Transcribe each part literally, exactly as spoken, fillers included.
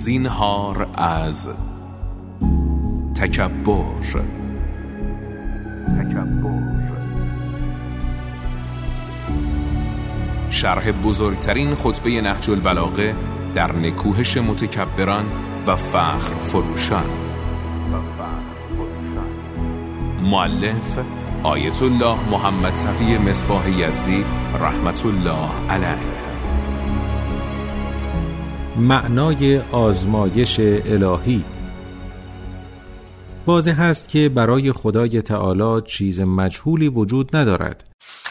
زینهار از تکبر. تکبر شرح بزرگترین خطبه نهج البلاغه در نکوهش متکبران و فخر فروشان. مؤلف آیت الله محمد تقی مصباح یزدی رحمت الله علیه. معنای آزمایش الهی. واضح است که برای خدای تعالی چیز مجهولی وجود ندارد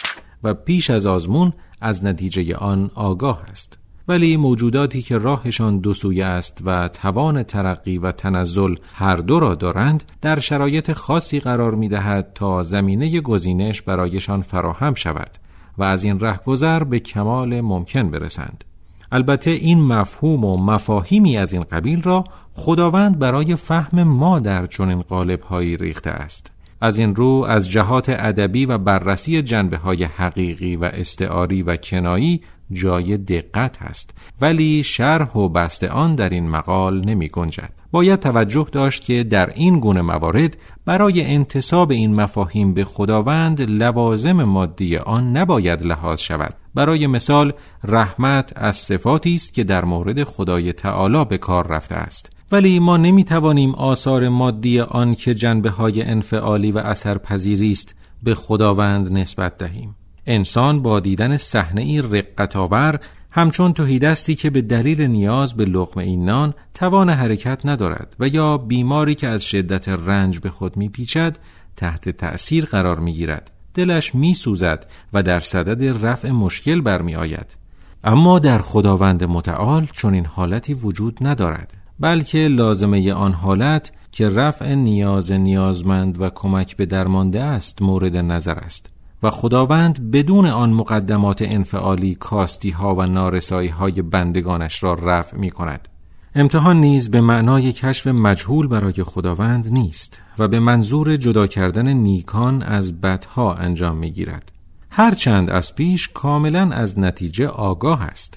و پیش از آزمون از نتیجه آن آگاه است، ولی موجوداتی که راهشان دو سویه است و توان ترقی و تنزل هر دو را دارند در شرایط خاصی قرار می‌دهد تا زمینه گزینش برایشان فراهم شود و از این رهگذر به کمال ممکن برسند. البته این مفهوم و مفاهیمی از این قبیل را خداوند برای فهم ما در چنین قالب‌هایی ریخته است. از این رو از جهات ادبی و بررسی جنبه‌های حقیقی و استعاری و کنایی جای دقت است، ولی شرح و بسط آن در این مقال نمی گنجد. باید توجه داشت که در این گونه موارد برای انتساب این مفاهیم به خداوند لوازم مادی آن نباید لحاظ شود. برای مثال رحمت از صفاتی است که در مورد خدای تعالی به کار رفته است، ولی ما نمی توانیم آثار مادی آن که جنبه‌های انفعالی و اثرپذیری است به خداوند نسبت دهیم. انسان با دیدن صحنه‌ای رقت‌آور همچون تهیدستی که به دلیل نیاز به لقمه نان توان حرکت ندارد و یا بیماری که از شدت رنج به خود میپیچد تحت تأثیر قرار میگیرد، دلش میسوزد و در صدد رفع مشکل برمی آید. اما در خداوند متعال چون این حالتی وجود ندارد، بلکه لازمه آن حالت که رفع نیاز نیازمند و کمک به درمانده است مورد نظر است و خداوند بدون آن مقدمات انفعالی کاستی ها و نارسایی های بندگانش را رفع می کند. امتحان نیز به معنای کشف مجهول برای خداوند نیست و به منظور جدا کردن نیکان از بدها انجام می گیرد، هرچند از پیش کاملا از نتیجه آگاه است.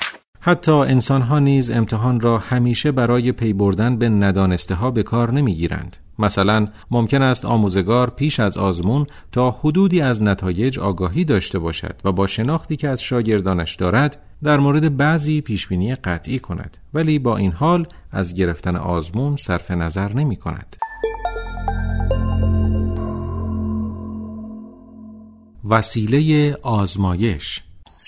حتی انسان‌ها نیز امتحان را همیشه برای پی بردن به ندانسته ها به کار نمی گیرند. مثلا ممکن است آموزگار پیش از آزمون تا حدودی از نتایج آگاهی داشته باشد و با شناختی که از شاگردانش دارد در مورد بعضی پیشبینی قطعی کند، ولی با این حال از گرفتن آزمون صرف نظر نمی کند. وسیله آزمایش.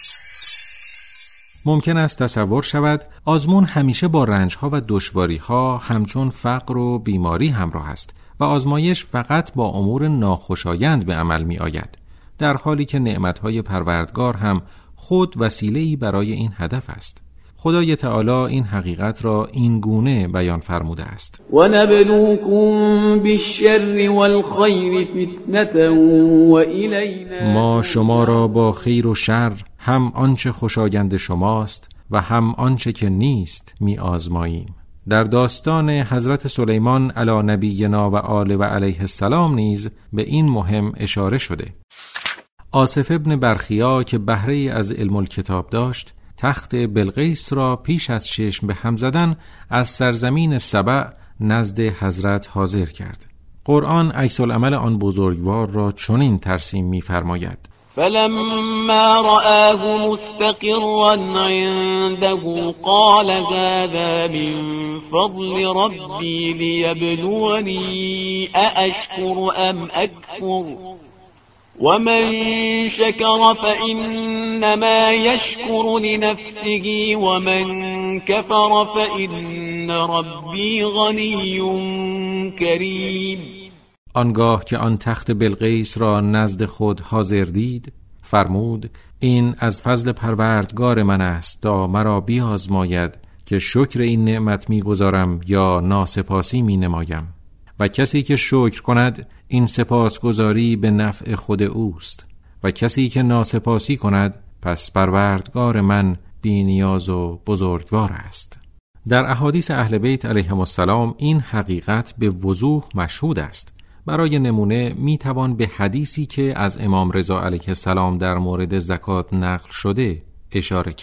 ممکن است تصور شود آزمون همیشه با رنج‌ها و دشواری‌ها همچون فقر و بیماری همراه است و آزمایش فقط با امور ناخوشایند به عمل می‌آید، در حالی که نعمت‌های پروردگار هم خود وسیله‌ای برای این هدف است. خدای تعالی این حقیقت را این گونه بیان فرموده است: و نبلوکم بالشر والخیر فتنة و الینا. ما شما را با خیر و شر، هم آنچه خوشایند شماست و هم آنچه که نیست می آزماییم. در داستان حضرت سلیمان علی نبینا و آله و علیه السلام نیز به این مهم اشاره شده. آصف ابن برخیا که بهره از علم الکتاب داشت، تخت بلقیس را پیش از چشم به هم زدن از سرزمین سبع نزد حضرت حاضر کرد. قرآن عکس العمل آن بزرگوار را چنین ترسیم می‌فرماید: فلما رآه مستقرا عنده قال هذا من فضل ربي ليبلوني أأشكر أم أكفر ومن شكر فإنما يشكر لنفسه ومن كفر فإن ربي غني كريم. آنگاه که آن تخت بلقیس را نزد خود حاضر دید، فرمود: این از فضل پروردگار من است تا مرا بیازماید که شکر این نعمت می‌گزارم یا ناسپاسی می‌نمایم، و کسی که شکر کند این سپاسگزاری به نفع خود اوست و کسی که ناسپاسی کند پس پروردگار من بی‌نیاز و بزرگوار است. در احادیث اهل بیت علیهم السلام این حقیقت به وضوح مشهود است. برای نمونه می توان به حدیثی که از امام رضا علیه السلام در مورد زکات نقل شده اشاره کرد.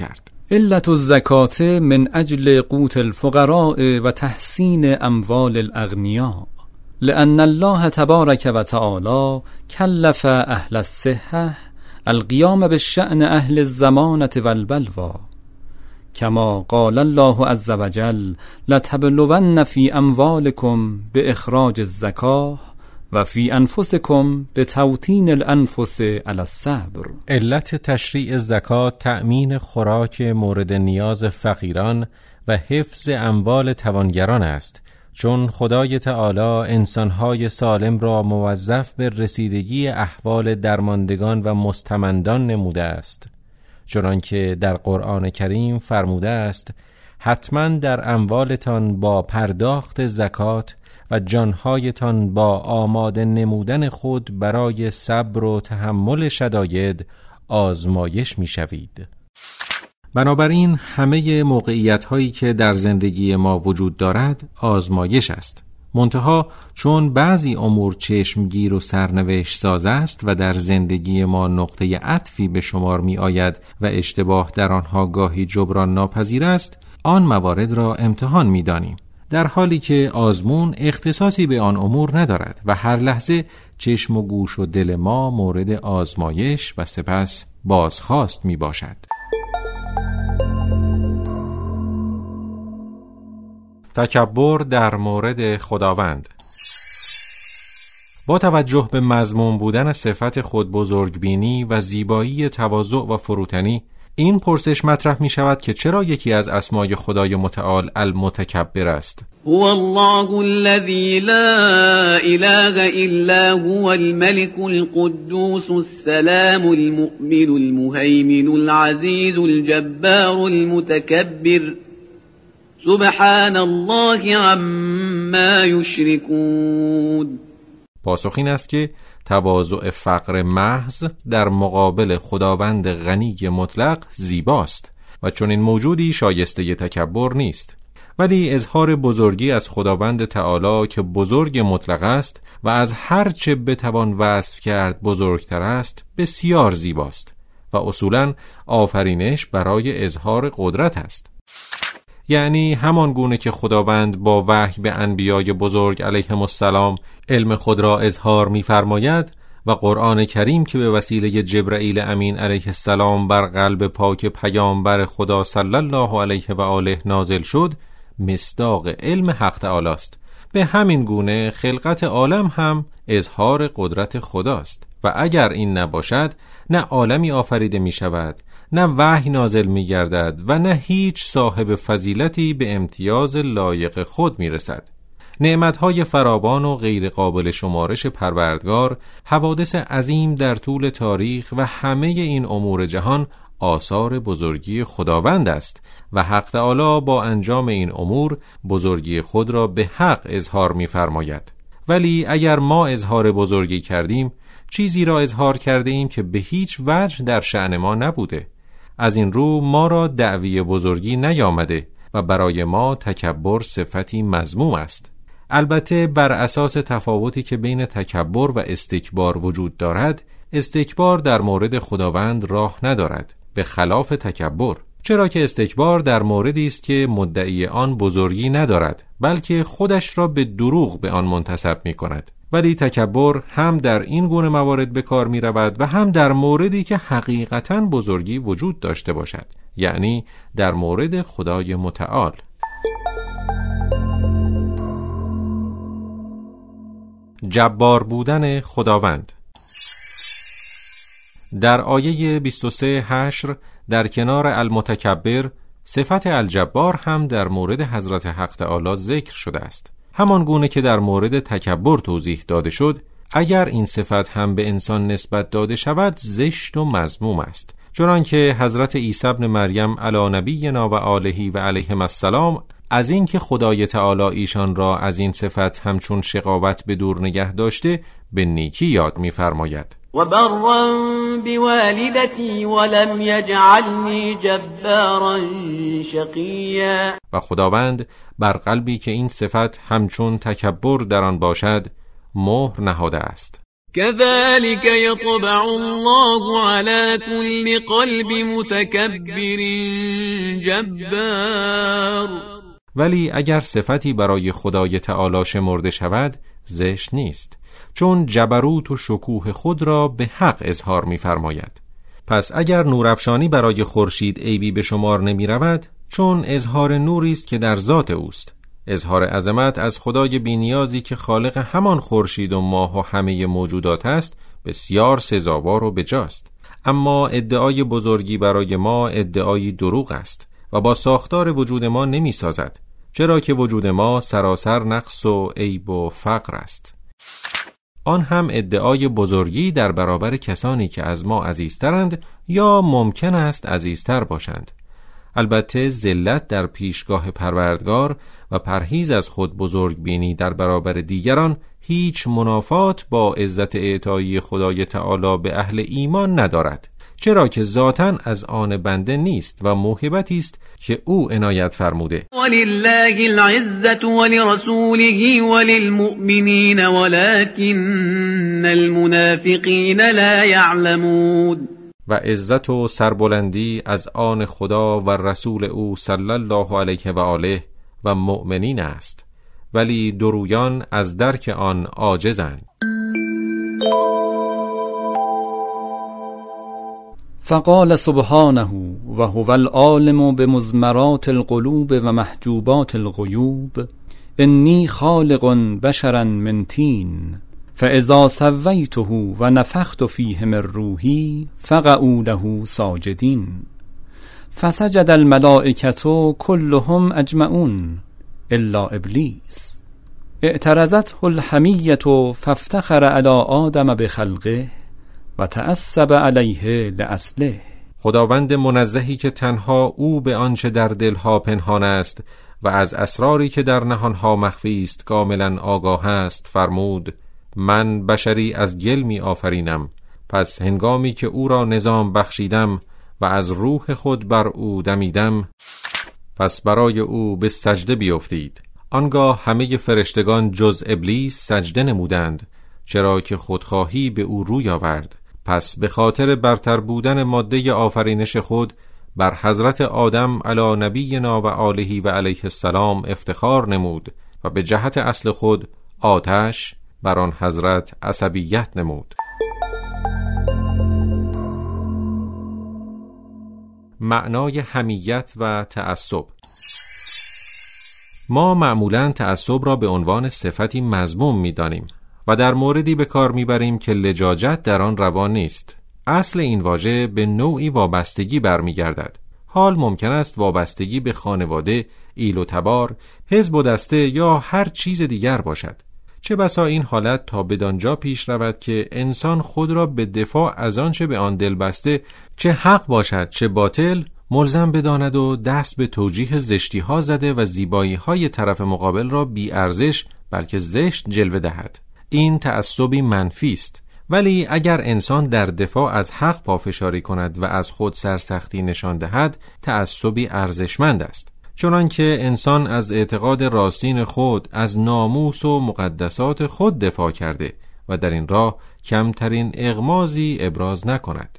علت الزکاة من اجل قوت الفقراء و تحسین اموال الاغنیاء، لأن الله تبارک و تعالی کلف اهل الصحة القیام بالشأن اهل الزمانة والبلوى، کما قال الله عز وجل لتبلون فی اموالکم باخراج الزکاة و فی انفسکم بتوطین الانفس علی الصبر. علت تشریع زکات تأمین خوراک مورد نیاز فقیران و حفظ اموال توانگران است، چون خدای تعالی انسانهای سالم را موظف به رسیدگی احوال درماندگان و مستمندان نموده است، چنانکه در قرآن کریم فرموده است حتما در اموالتان با پرداخت زکات و جانهایتان با آماده نمودن خود برای صبر و تحمل شداید آزمایش می شوید. بنابراین همه موقعیت هایی که در زندگی ما وجود دارد آزمایش است، منتها چون بعضی امور چشمگیر و سرنوشت ساز است و در زندگی ما نقطه عطفی به شمار می آید و اشتباه در آنها گاهی جبران ناپذیر است، آن موارد را امتحان می دانیم، در حالی که آزمون اختصاصی به آن امور ندارد و هر لحظه چشم و گوش و دل ما مورد آزمایش و سپس بازخواست می باشد. تکبر در مورد خداوند. با توجه به مذموم بودن صفت خود بزرگبینی و زیبایی تواضع و فروتنی، این پرسش مطرح می شود که چرا یکی از اسمای خدای متعال المتکبر است؟ هو الله الذي لا اله الا هو الملك القدوس السلام المؤمن المهيمن العزيز الجبار المتكبر سبحان الله عما یشرکون. پاسخ این است که تواضع فقر محض در مقابل خداوند غنی مطلق زیباست و چون این موجودی شایسته تکبر نیست، ولی اظهار بزرگی از خداوند تعالی که بزرگ مطلق است و از هر چه بتوان وصف کرد بزرگتر است بسیار زیباست و اصولاً آفرینش برای اظهار قدرت است. یعنی همان گونه که خداوند با وحی به انبیای بزرگ علیهم السلام علم خود را اظهار می‌فرماید و قرآن کریم که به وسیله جبرئیل امین علیه السلام بر قلب پاک پیامبر خدا صلی الله علیه و آله نازل شد مصداق علم حق تعالی است، به همین گونه خلقت عالم هم اظهار قدرت خداست و اگر این نباشد نه عالمی آفریده می شود، نه وحی نازل می گردد و نه هیچ صاحب فضیلتی به امتیاز لایق خود می رسد. نعمتهای فراوان و غیر قابل شمارش پروردگار، حوادث عظیم در طول تاریخ و همه این امور جهان آثار بزرگی خداوند است و حق تعالی با انجام این امور بزرگی خود را به حق اظهار می فرماید. ولی اگر ما اظهار بزرگی کردیم، چیزی را اظهار کرده ایم که به هیچ وجه در شأن ما نبوده. از این رو ما را دعوی بزرگی نیامده و برای ما تکبر صفتی مذموم است. البته بر اساس تفاوتی که بین تکبر و استکبار وجود دارد، استکبار در مورد خداوند راه ندارد، به خلاف تکبر، چرا که استکبار در موردی است که مدعی آن بزرگی ندارد بلکه خودش را به دروغ به آن منتسب می کند. ولی تکبر هم در این گونه موارد به کار می رود و هم در موردی که حقیقتاً بزرگی وجود داشته باشد، یعنی در مورد خدای متعال. جبار بودن خداوند. در آیه بیست و سه حشر در کنار المتکبر صفت الجبار هم در مورد حضرت حق تعالی ذکر شده است. همان گونه که در مورد تکبر توضیح داده شد، اگر این صفت هم به انسان نسبت داده شود زشت و مذموم است، چنانکه حضرت عیسی ابن مریم علی نبینا و آله و علیهم السلام از این که خدای تعالی ایشان را از این صفت همچون شقاوت به دور نگه داشته به نیکی یاد می‌فرماید. و برا بوالدتی ولم یجعلنی جبارا شقیا. و خداوند بر قلبی که این صفت همچون تکبر در آن باشد مهر نهاده است. كذلك يطبع الله على كل قلب متكبر جبار. ولی اگر صفتی برای خدای تعالی شمرده شود زشت نیست، چون جبروت و شکوه خود را به حق اظهار می‌فرماید. پس اگر نورافشانی برای خورشید عیبی به شمار نمی رود، چون اظهار نوری است که در ذات اوست. اظهار عظمت از خدای بی‌نیازی که خالق همان خورشید و ماه و همه موجودات است بسیار سزاوار و بجاست. اما ادعای بزرگی برای ما ادعای دروغ است و با ساختار وجود ما نمی سازد، چرا که وجود ما سراسر نقص و عیب و فقر است. آن هم ادعای بزرگی در برابر کسانی که از ما عزیزترند یا ممکن است عزیزتر باشند. البته ذلت در پیشگاه پروردگار و پرهیز از خود بزرگ بینی در برابر دیگران هیچ منافات با عزت اعطایی خدای تعالی به اهل ایمان ندارد، چرا که ذاتاً از آن بنده نیست و موهبتی است که او عنایت فرموده. ولله العزة ولرسوله وللمؤمنین ولكن المنافقین لا يعلمون. و عزت و سربلندی از آن خدا و رسول او صلی الله علیه و آله و مؤمنین است، ولی درویان از درک آن عاجزند. فقال سبحانه و هو العالم بمضمرات القلوب و محجوبات الغیوب انی خالق بشرا من طین فاذا سویته و نفخت فیه من روحی فقعوا له ساجدین فسجد الملائکة كلهم اجمعون الا ابلیس اعترضته الحمیة فافتخر علی آدم بخلقه و تعصب علیه لاصله. خداوند منزهی که تنها او به آنچه در دلها پنهان است و از اسراری که در نهانها مخفی است کاملا آگاه است فرمود: من بشری از گل می آفرینم، پس هنگامی که او را نظام بخشیدم و از روح خود بر او دمیدم، پس برای او به سجده بیفتید. آنگاه همه فرشتگان جز ابلیس سجده نمودند، چرا که خودخواهی به او روی آورد. پس به خاطر برتر بودن ماده آفرینش خود بر حضرت آدم علی نبینا و آله و علیه السلام افتخار نمود و به جهت اصل خود آتش بر آن حضرت عصبیت نمود. معنای حمیت و تعصب. ما معمولاً تعصب را به عنوان صفتی مذموم می‌دانیم و در موردی به کار می‌بریم که لجاجت در آن روا نیست. اصل این واژه به نوعی وابستگی برمیگردد. حال ممکن است وابستگی به خانواده، ایل و تبار، حزب و دسته یا هر چیز دیگر باشد. چه بسا این حالت تا بدانجا پیش رود که انسان خود را به دفاع از آنچه به آن دل بسته، چه حق باشد چه باطل، ملزم بداند و دست به توجیه زشتی ها زده و زیبایی های طرف مقابل را بی ارزش بلکه زشت جلوه دهد. این تعصبی منفی است. ولی اگر انسان در دفاع از حق پافشاری کند و از خود سرسختی نشان دهد، تعصبی ارزشمند است. چنانکه انسان از اعتقاد راستین خود، از ناموس و مقدسات خود دفاع کرده و در این راه کمترین اغمازی ابراز نکند.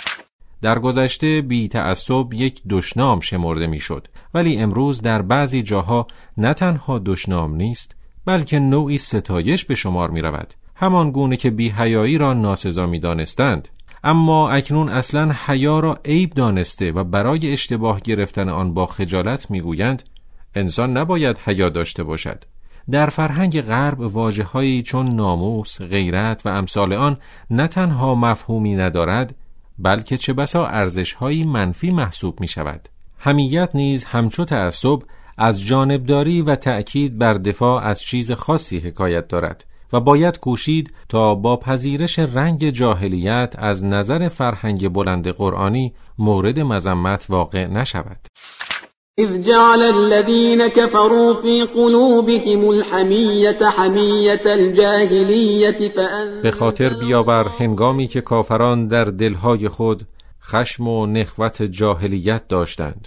در گذشته بی تعصب یک دشنام شمرده می شد، ولی امروز در بعضی جاها نه تنها دشنام نیست بلکه نوعی ستایش به شمار می رود، همان گونه که بی حیایی را ناسزا می دانستند. اما اکنون اصلا حیا را عیب دانسته و برای اشتباه گرفتن آن با خجالت می گویند انسان نباید حیا داشته باشد. در فرهنگ غرب واژه‌هایی چون ناموس، غیرت و امثال آن نه تنها مفهومی ندارد بلکه چه بسا ارزش‌هایی منفی محسوب می شود. حمیت نیز همچو تعصب از جانبداری و تأکید بر دفاع از چیز خاصی حکایت دارد و باید کوشید تا با پذیرش رنگ جاهلیت از نظر فرهنگ بلند قرآنی مورد مذمت واقع نشود. اذ جعل الذين كفروا في قلوبهم الحمية حمية الجاهلية فأنزل به خاطر بیاور هنگامی که کافران در دلهای خود خشم و نخوت جاهلیت داشتند.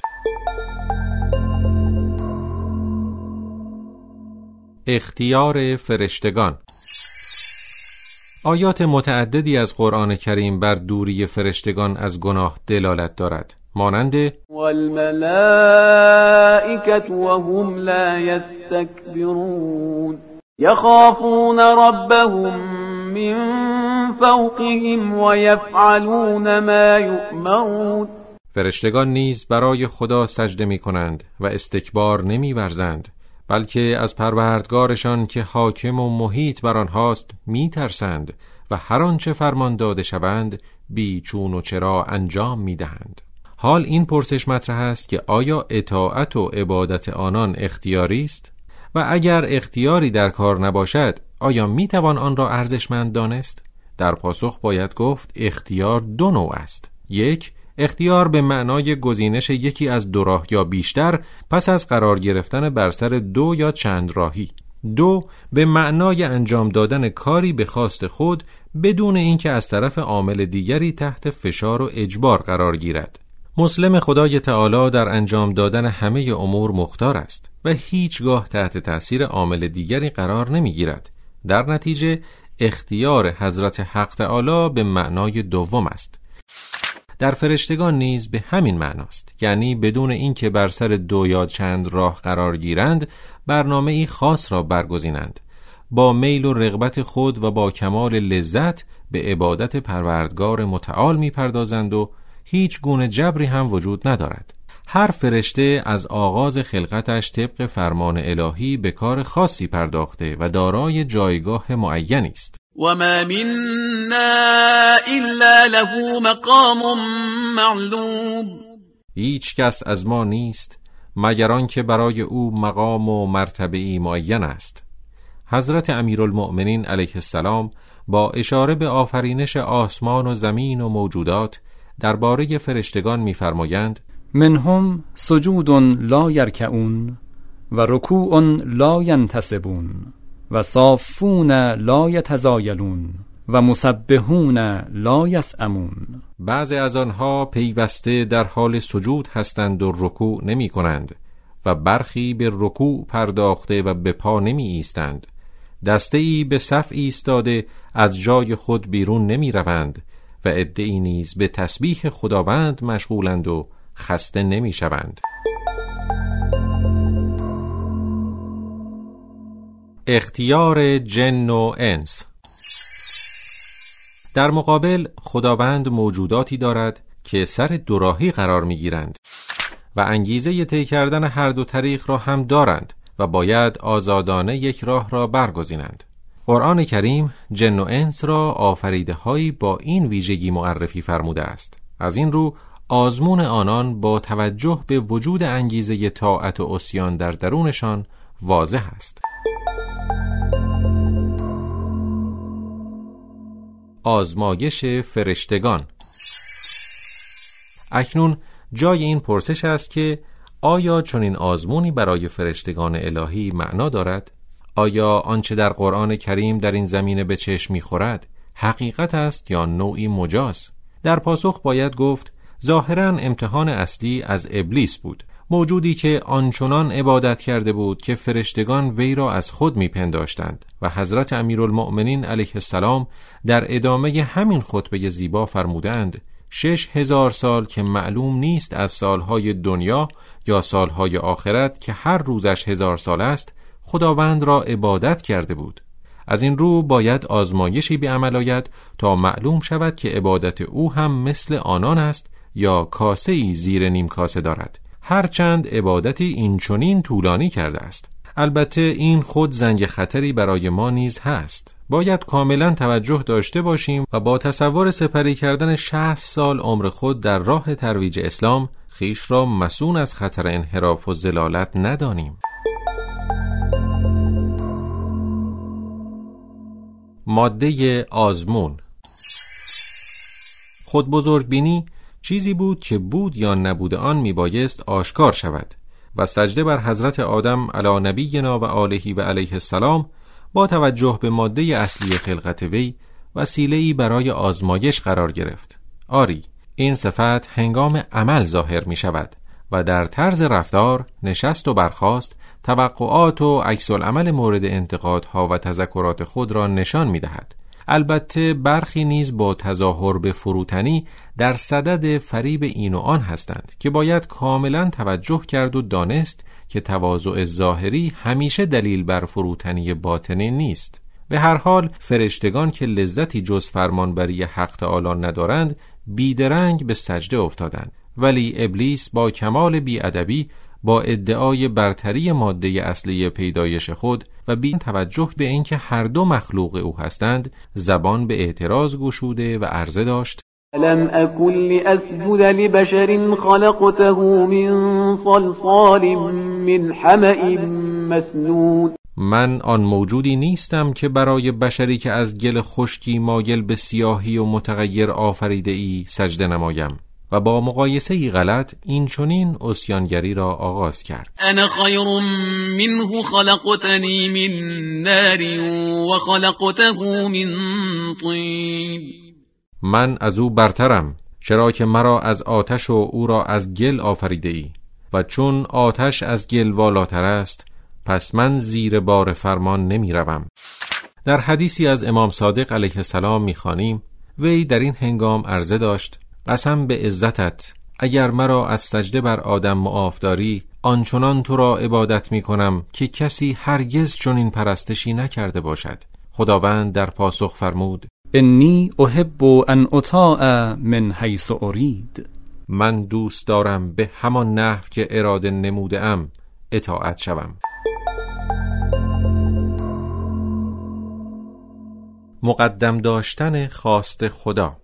اختیار فرشتگان. آیات متعددی از قرآن کریم بر دوری فرشتگان از گناه دلالت دارد، مانند والملائکة وهم لا یستکبرون یخافون ربهم من فوقهم و یفعلون ما یؤمرون. فرشتگان نیز برای خدا سجده می کنند و استکبار نمی ورزند، بلکه از پروردگارشان که حاکم و محیط بر آنهاست می ترسند و هر آنچه فرمان داده شوند بی چون و چرا انجام می دهند. حال این پرسش مطرح است که آیا اطاعت و عبادت آنان اختیاری است؟ و اگر اختیاری در کار نباشد آیا می توان آن را ارزشمند دانست؟ در پاسخ باید گفت اختیار دو نوع است. یک، اختیار به معنای گزینش یکی از دو راه یا بیشتر پس از قرار گرفتن بر سر دو یا چند راهی. دو، به معنای انجام دادن کاری به خواست خود بدون اینکه از طرف عامل دیگری تحت فشار و اجبار قرار گیرد. مسلم خدای تعالی در انجام دادن همه امور مختار است و هیچگاه تحت تأثیر عامل دیگری قرار نمی گیرد. در نتیجه اختیار حضرت حق تعالی به معنای دوم است. در فرشتگان نیز به همین معناست، یعنی بدون اینکه بر سر دو یا چند راه قرار گیرند برنامه‌ای خاص را برگزینند، با میل و رغبت خود و با کمال لذت به عبادت پروردگار متعال می‌پردازند و هیچ گونه جبری هم وجود ندارد. هر فرشته از آغاز خلقتش طبق فرمان الهی به کار خاصی پرداخته و دارای جایگاه معینی است. وما منا الا له مقام معلوم. هیچ کس از ما نیست مگر آنکه برای او مقام و مرتبه‌ای معین است. حضرت امیرالمؤمنین علیه السلام با اشاره به آفرینش آسمان و زمین و موجودات درباره فرشتگان می‌فرمایند منهم سجود لا یرکعون و رکوع لا ینتصبون و صافون لا یتزایلون و مسبحون لا یسأمون. بعضی از آنها پیوسته در حال سجود هستند و رکوع نمی کنند و برخی به رکوع پرداخته و به پا نمی ایستند. دسته‌ای به صف ایستاده از جای خود بیرون نمی روند و عده‌ای نیز به تسبیح خداوند مشغولند و خسته نمی شوند. اختیار جن و انس. در مقابل خداوند موجوداتی دارد که سر دوراهی قرار می گیرند و انگیزه طی کردن هر دو طریق را هم دارند و باید آزادانه یک راه را برگزینند. قرآن کریم جن و انس را آفریده هایی با این ویژگی معرفی فرموده است. از این رو آزمون آنان با توجه به وجود انگیزه طاعت و عصیان در درونشان واضح است. آزمایش فرشتگان. اکنون جای این پرسش است که آیا چنین آزمونی برای فرشتگان الهی معنا دارد؟ آیا آنچه در قرآن کریم در این زمینه به چشم می‌خورد حقیقت است یا نوعی مجاز؟ در پاسخ باید گفت ظاهراً امتحان اصلی از ابلیس بود، موجودی که آنچنان عبادت کرده بود که فرشتگان وی را از خود میپنداشتند و حضرت امیرالمؤمنین علیه السلام در ادامه همین خطبه زیبا فرمودند شش هزار سال که معلوم نیست از سالهای دنیا یا سالهای آخرت که هر روزش هزار سال است خداوند را عبادت کرده بود. از این رو باید آزمایشی به عمل آید تا معلوم شود که عبادت او هم مثل آنان است یا کاسه‌ای زیر نیم کاسه دارد، هرچند عبادتی اینچنین طولانی کرده است. البته این خود زنگ خطری برای ما نیز هست. باید کاملا توجه داشته باشیم و با تصور سپری کردن شصت سال عمر خود در راه ترویج اسلام خویش را مصون از خطر انحراف و ضلالت ندانیم. ماده آزمون. خود بزرگبینی چیزی بود که بود یا نبود آن میبایست آشکار شود و سجده بر حضرت آدم علی نبینا و آله و علیه السلام با توجه به ماده اصلی خلقت وی وسیله‌ای برای آزمایش قرار گرفت. آری، این صفت هنگام عمل ظاهر می شود و در طرز رفتار، نشست و برخاست، توقعات و عکس العمل مورد انتقادها و تذکرات خود را نشان می دهد. البته برخی نیز با تظاهر به فروتنی در صدد فریب این و آن هستند که باید کاملا توجه کرد و دانست که تواضع ظاهری همیشه دلیل بر فروتنی باطنی نیست. به هر حال فرشتگان که لذتی جز فرمانبری حق تعالی ندارند بیدرنگ به سجده افتادند، ولی ابلیس با کمال بی‌ادبی با ادعای برتری ماده اصلی پیدایش خود و بی توجه به اینکه هر دو مخلوق او هستند زبان به اعتراض گشوده و عرضه داشت: لم أكن لأسجد لبشر خلقته من صلصال من حمأ مسنون. من آن موجودی نیستم که برای بشری که از گل خشکی مایل به سیاهی و متغیر آفریده ای سجده نمایم. و با مقایسه غلط این چنین عصیانگری را آغاز کرد: انا خیر منه خلقتنی من نار و خلقته من طین. من از او برترم، چرا که مرا از آتش و او را از گل آفریده ای و چون آتش از گل والاتر است پس من زیر بار فرمان نمی روم. در حدیثی از امام صادق علیه السلام می خوانیم وی در این هنگام عرضه داشت: قسم به عزتت اگر مرا از سجده بر آدم معاف داری آنچنان تو را عبادت می کنم که کسی هرگز چنین پرستشی نکرده باشد. خداوند در پاسخ فرمود: انی احب ان اطاع من حیث ارید. من دوست دارم به همان نحو که اراده نموده ام اطاعت شوم. مقدم داشتن خواست خدا.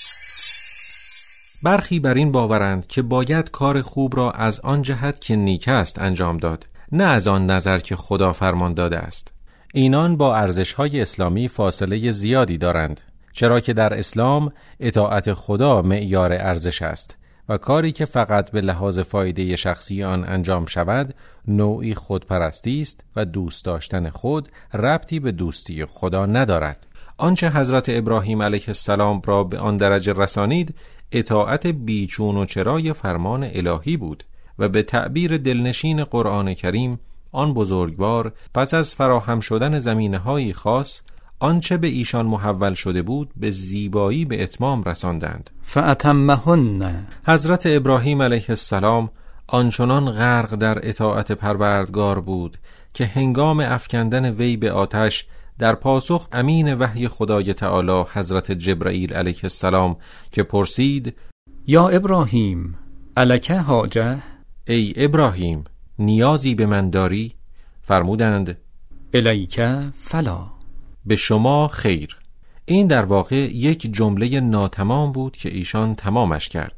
برخی بر این باورند که باید کار خوب را از آن جهت که نیک است انجام داد، نه از آن نظر که خدا فرمان داده است. اینان با ارزش‌های اسلامی فاصله زیادی دارند، چرا که در اسلام اطاعت خدا معیار ارزش است و کاری که فقط به لحاظ فایده شخصی آن انجام شود نوعی خودپرستی است و دوست داشتن خود ربطی به دوستی خدا ندارد. آنچه حضرت ابراهیم علیه السلام را به آن درجه رسانید اطاعت بیچون و چرای فرمان الهی بود و به تعبیر دلنشین قرآن کریم آن بزرگوار پس از فراهم شدن زمینه‌های خاص آنچه به ایشان محول شده بود به زیبایی به اتمام رساندند. فأتمهن. حضرت ابراهیم علیه السلام آنچنان غرق در اطاعت پروردگار بود که هنگام افکندن وی به آتش در پاسخ امین وحی خدای تعالی حضرت جبرائیل علیه السلام که پرسید: یا ابراهیم الک حاجه؟ ای ابراهیم نیازی به من داری؟ فرمودند: الیک فلا. به شما خیر. این در واقع یک جمله ناتمام بود که ایشان تمامش کرد.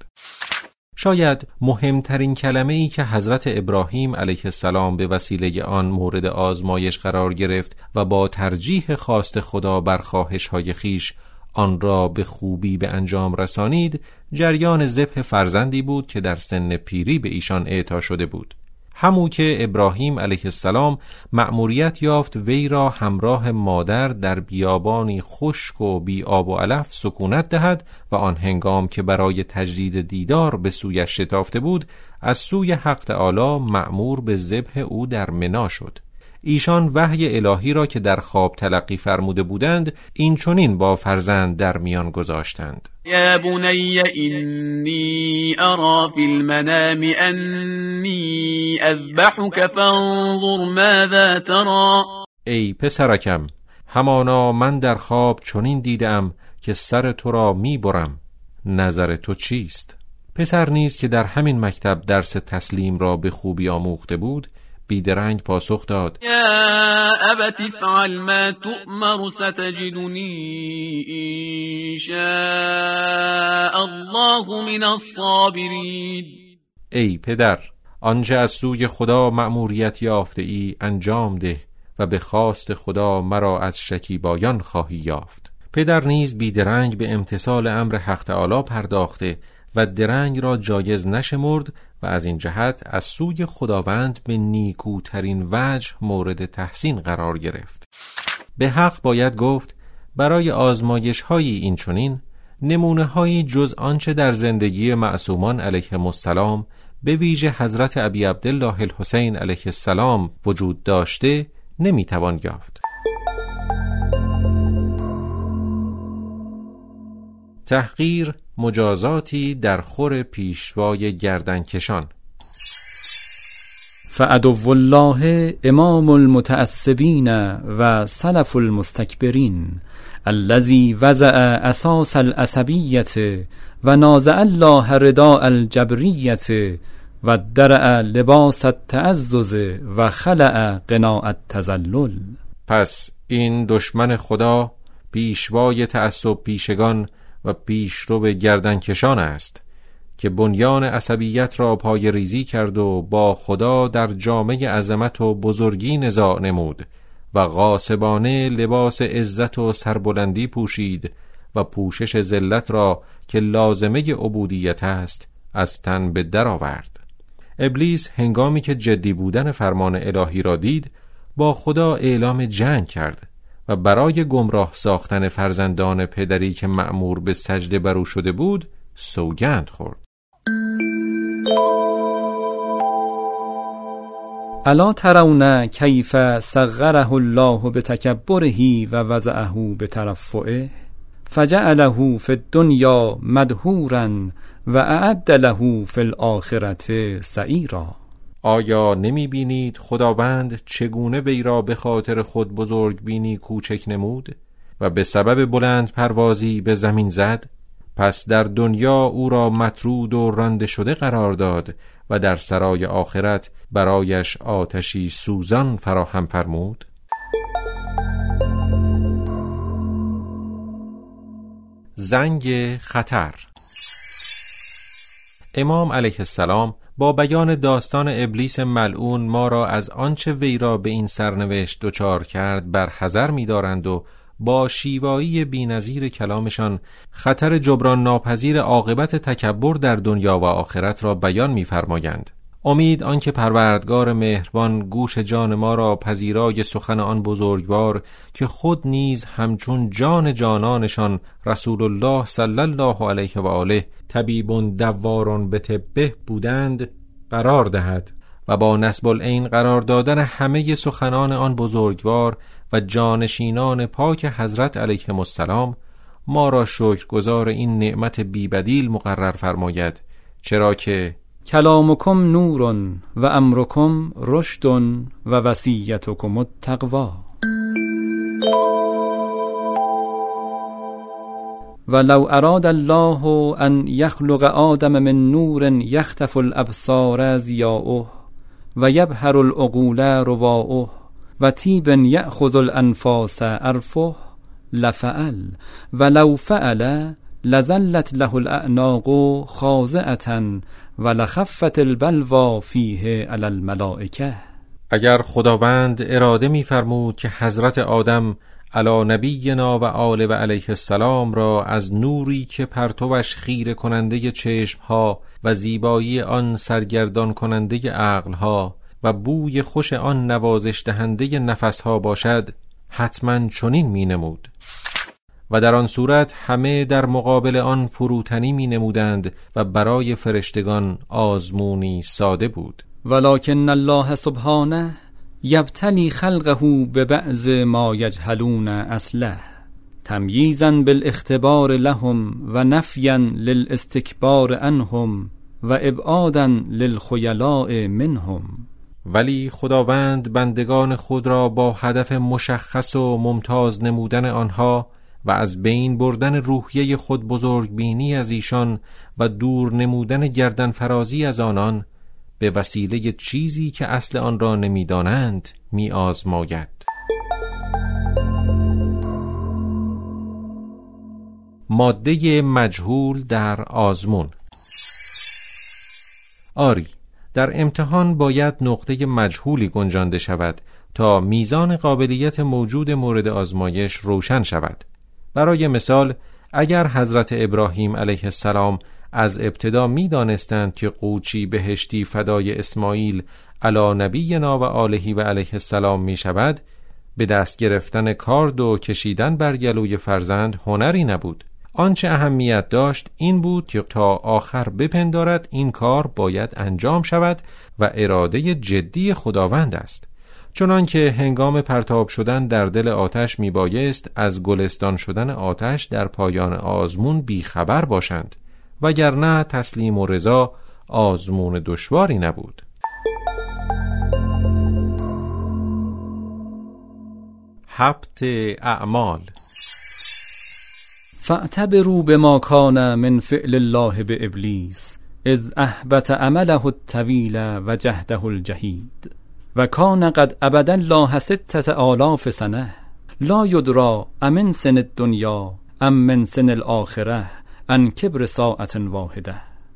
شاید مهمترین کلمه‌ای که حضرت ابراهیم علیه السلام به وسیله آن مورد آزمایش قرار گرفت و با ترجیح خواست خدا بر خواهش‌های خیش آن را به خوبی به انجام رسانید، جریان ذبح فرزندی بود که در سن پیری به ایشان اعطا شده بود. همون که ابراهیم علیه السلام مأموریت یافت وی را همراه مادر در بیابانی خشک و بی آب و علف سکونت دهد و آن هنگام که برای تجدید دیدار به سویش شتافته بود از سوی حق تعالی مأمور به ذبح او در منا شد. ایشان وحی الهی را که در خواب تلقی فرموده بودند این چنین با فرزند در میان گذاشتند: یا بنی انی ارا فی المنام انی اذبحک فانظر ماذا ترى. ای پسرکم همانا من در خواب چنین دیدم که سر تو را میبرم، نظر تو چیست؟ پسر نیز که در همین مکتب درس تسلیم را به خوبی آموخته بود بیدرنگ پاسخ داد: یا ابت افعل ما تؤمر ستجدنی ان شاء الله من الصابرین. ای پدر آنچه از سوی خدا مأموریت یافته ای انجام ده و به خواست خدا مرا از شکیبایان خواهی یافت. پدر نیز بیدرنگ به امتثال امر حق تعالی پرداخته و درنگ را جایز نشمرد و از این جهت از سوی خداوند به نیکوترین وجه مورد تحسین قرار گرفت. به حق باید گفت برای آزمایش های این چنین نمونه هایی جز آنچه در زندگی معصومان علیهم السلام به ویژه حضرت ابی عبدالله الحسین علیه السلام وجود داشته نمیتوان یافت. تحقیر مجازاتی در خور پیشوای گردنکشان. فعدو الله امام المتعصبین و سلف المستکبرین الذی وضع اساس العصبیت و نازع الله رداء الجبریت و درع لباس التعزز و خلع قناع التذلل. پس این دشمن خدا پیشوای تعصب پیشگان و پیشرو گردنکشان است که بنیان عصبیت را پای ریزی کرد و با خدا در جامه عظمت و بزرگی نزاع نمود و غاصبانه لباس عزت و سربلندی پوشید و پوشش ذلت را که لازمه عبودیت است از تن به در آورد. ابلیس هنگامی که جدی بودن فرمان الهی را دید با خدا اعلام جنگ کرد و برای گمراه ساختن فرزندان پدری که مأمور به سجده بر او شده بود سوگند خورد. الا ترون کیف صغره الله بتکبره و وضعه بترفعه فجعله فی الدنیا مدحورا و اعد له فی الاخرة سعیرا. آیا نمی بینید خداوند چگونه وی را به خاطر خود بزرگ بینی کوچک نمود و به سبب بلند پروازی به زمین زد؟ پس در دنیا او را مطرود و رانده شده قرار داد و در سرای آخرت برایش آتشی سوزان فراهم فرمود. زنگ خطر. امام علیه السلام با بیان داستان ابلیس ملعون ما را از آنچه وی را به این سرنوشت دچار کرد بر حذر می‌دارند و با شیوایی بی‌نظیر کلامشان خطر جبران ناپذیر عاقبت تکبر در دنیا و آخرت را بیان می‌فرمایند. امید آنکه پروردگار مهربان گوش جان ما را پذیرای سخن آن بزرگوار که خود نیز همچون جان جانانشان رسول الله صلی الله علیه و آله طبیب دوار به طبه بودند قرار دهد و با نسب العین قرار دادن همه سخنان آن بزرگوار و جانشینان پاک حضرت علیهم السلام ما را شکرگزار این نعمت بی‌بدیل مقرر فرماید، چرا که کلامکم نور و امرکم رشد و وصیتکم التقوا. ولو اراد الله ان یخلق آدم من نور یخطف الابصار ضیاؤه و یبهر العقول رواؤه و طیب یأخذ الانفاس عرفه لفعل ولو فعل لزلت له الاعناق خاضعة ولخفت البلوى فیه علی الملائکه. اگر خداوند اراده می فرمود که حضرت آدم علی نبینا و آل و علیه السلام را از نوری که پرتوش خیره کننده چشمها و زیبایی آن سرگردان کننده عقلها و بوی خوش آن نوازش دهنده نفسها باشد حتما چنین می نمود و در آن صورت همه در مقابل آن فروتنی می نمودند و برای فرشتگان آزمونی ساده بود. ولکن الله سبحانه یبتلی خلقه ببعض ما یجهلون اصله تمییزا بالاختبار لهم و نفیا للاستکبار عنهم و ابعادا للخیلاء منهم. ولی خداوند بندگان خود را با هدف مشخص و ممتاز نمودن آنها و از بین بردن روحیه خود بزرگ بینی از ایشان و دور نمودن گردن فرازی از آنان به وسیله چیزی که اصل آن را نمیدانند می آزماید. ماده مجهول در آزمون. آری، در امتحان باید نقطه مجهولی گنجانده شود تا میزان قابلیت موجود مورد آزمایش روشن شود. برای مثال، اگر حضرت ابراهیم علیه السلام از ابتدا می دانستند که قوچی بهشتی فدای اسماعیل علی نبینا و آله و علیه السلام می شود، به دست گرفتن کارد و کشیدن بر گلوی فرزند هنری نبود. آنچه اهمیت داشت این بود که تا آخر بپندارد این کار باید انجام شود و اراده جدی خداوند است، چنانکه هنگام پرتاب شدن در دل آتش می بایست از گلستان شدن آتش در پایان آزمون بیخبر باشند، وگرنه تسلیم و رضا آزمون دشواری نبود. حبط اعمال. فاعتبروا بما کان من فعل الله به ابلیس اذ احبط عمله الطویل و جهده الجهید و کان قد عبد الله ستة آلاف سنه لا یدری امن سن الدنیا ام من سن الاخره ان کبر ساعت واحده.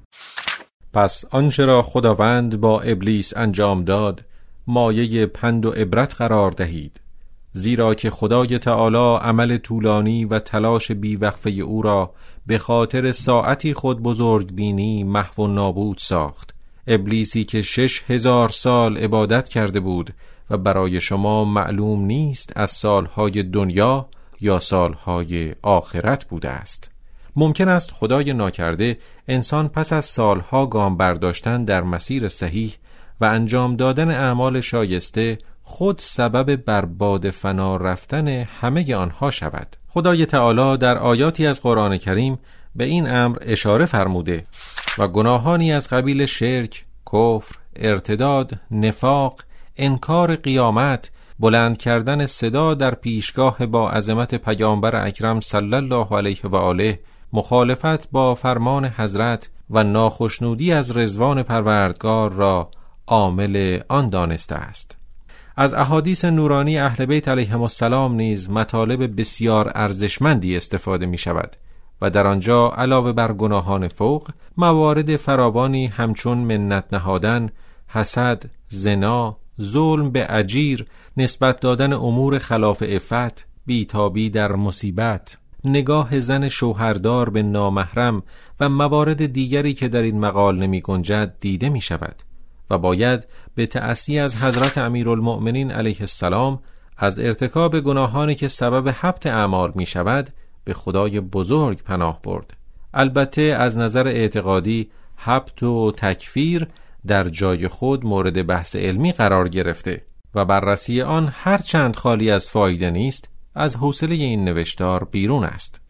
پس آنچه را خداوند با ابلیس انجام داد مایه پند و عبرت قرار دهید، زیرا که خدای تعالی عمل طولانی و تلاش بیوقفه او را به خاطر ساعتی خود بزرگ بینی محو و نابود ساخت. ابلیسی که شش هزار سال عبادت کرده بود و برای شما معلوم نیست از سالهای دنیا یا سالهای آخرت بوده است. ممکن است خدای ناکرده انسان پس از سالها گام برداشتن در مسیر صحیح و انجام دادن اعمال شایسته خود سبب برباد فنا رفتن همه آنها شود. خدای تعالی در آیاتی از قرآن کریم به این امر اشاره فرموده و گناهانی از قبیل شرک، کفر، ارتداد، نفاق، انکار قیامت، بلند کردن صدا در پیشگاه با عظمت پیامبر اکرم صلی الله علیه و آله، مخالفت با فرمان حضرت و ناخشنودی از رضوان پروردگار را عامل آن دانسته است. از احادیث نورانی اهل بیت علیهم السلام نیز مطالب بسیار ارزشمندی استفاده می شود و در آنجا علاوه بر گناهان فوق موارد فراوانی همچون منت نهادن، حسد، زنا، ظلم به اجیر، نسبت دادن امور خلاف عفت، بیتابی در مصیبت، نگاه زن شوهردار به نامحرم و موارد دیگری که در این مقال نمی گنجد دیده می شود و باید به تأسی از حضرت امیرالمؤمنین علیه السلام از ارتکاب گناهانی که سبب حبط اعمال می شود به خدای بزرگ پناه برد. البته از نظر اعتقادی حبط و تکفیر در جای خود مورد بحث علمی قرار گرفته و بررسی آن هر چند خالی از فایده نیست از حوصله این نوشتار بیرون است.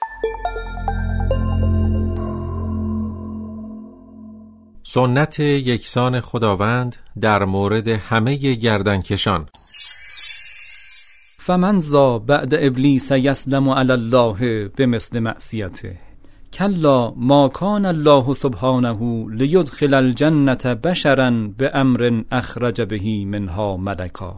سنت یکسان خداوند در مورد همه گردنکشان. فمن ذا بعد ابلیس یسلم علی الله بمثل معصیته کلا ما کان الله سبحانه لیدخل الجنة بشرا بامر اخرج به منها ملکا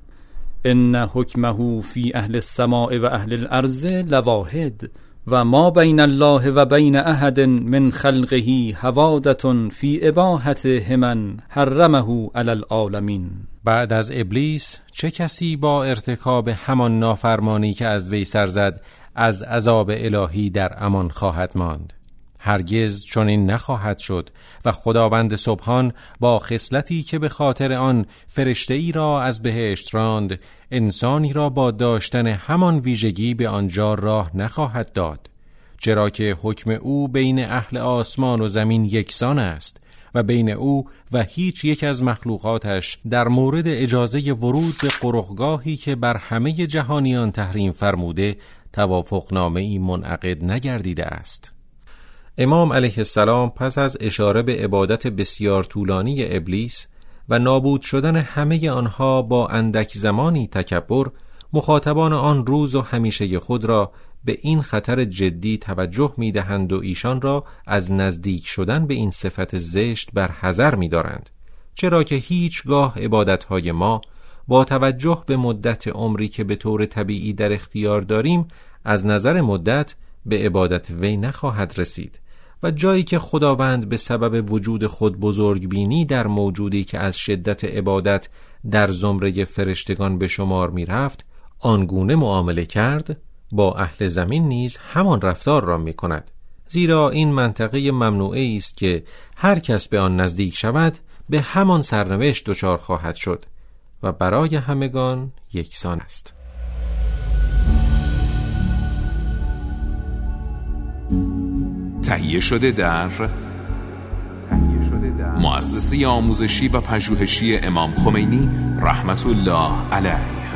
ان حکمه فی اهل السماء و اهل الارض لواحد و ما بین الله و بین احد من خلقه حوادة فی اباحة من حرمه علی العالمین. بعد از ابلیس چه کسی با ارتکاب همان نافرمانی که از وی سر زد از عذاب الهی در امان خواهد ماند؟ هرگز چنین نخواهد شد و خداوند سبحان با خصلتی که به خاطر آن فرشته‌ای را از بهشت راند انسانی را با داشتن همان ویژگی به آنجا راه نخواهد داد، چرا که حکم او بین اهل آسمان و زمین یکسان است و بین او و هیچ یک از مخلوقاتش در مورد اجازه ورود به قرخگاهی که بر همه جهانیان تحریم فرموده توافقنامه‌ای منعقد نگردیده است. امام علیه السلام پس از اشاره به عبادت بسیار طولانی ابلیس و نابود شدن همه آنها با اندک زمانی تکبر، مخاطبان آن روز و همیشه خود را به این خطر جدی توجه می دهند و ایشان را از نزدیک شدن به این صفت زشت بر حذر می دارند، چرا که هیچگاه عبادتهای ما با توجه به مدت عمری که به طور طبیعی در اختیار داریم از نظر مدت به عبادت وی نخواهد رسید و جایی که خداوند به سبب وجود خود بزرگ بینی در موجودی که از شدت عبادت در زمره فرشتگان به شمار می رفت آنگونه معامله کرد، با اهل زمین نیز همان رفتار را می کند، زیرا این منطقه ممنوعه است که هر کس به آن نزدیک شود به همان سرنوشت دچار خواهد شد و برای همگان یکسان است. تهیه شده در مؤسسه آموزشی و پژوهشی امام خمینی رحمت الله علیه.